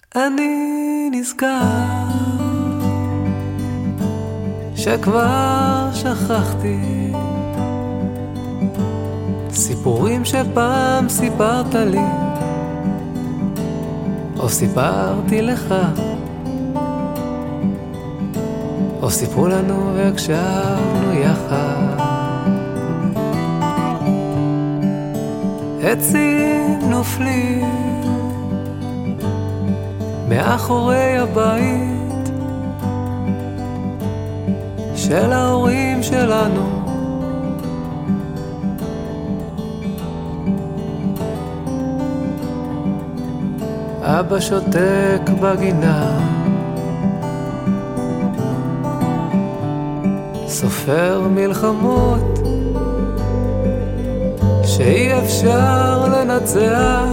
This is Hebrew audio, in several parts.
אני נזכר שכבר שכחתי סיפורים שפעם סיפרת לי או סיפרתי לך או סיפרו לנו והקשבנו יחד. עצים נופלים מאחורי הבית של ההורים שלנו, אבא שותק בגינה, סופר מלחמות שאי אפשר לנצח,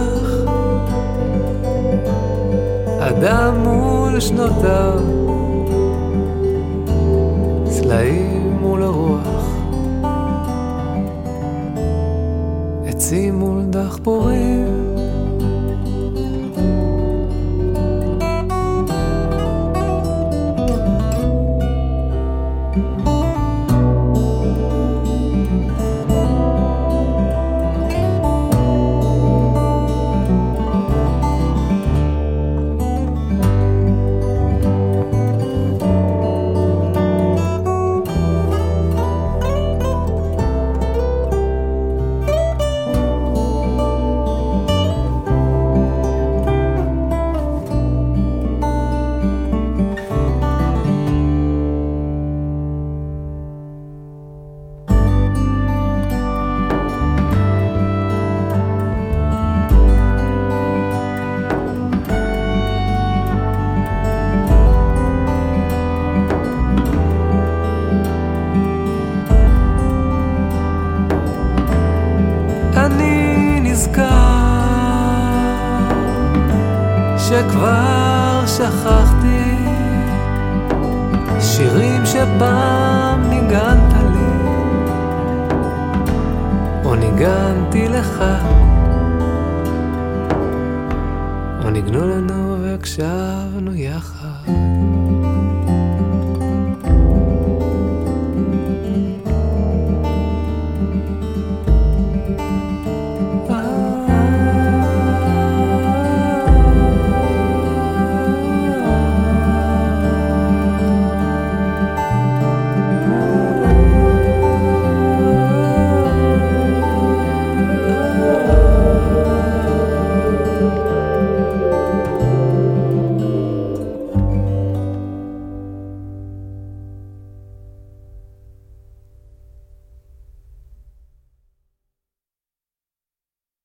אדם מול שנותיו, צלעים מול הרוח, עצים מול דחפורים. אני נזכר שכבר שכחתי שירים שפעם ניגנת לי או ניגנתי לך או ניגנו לנו והקשבנו יחד.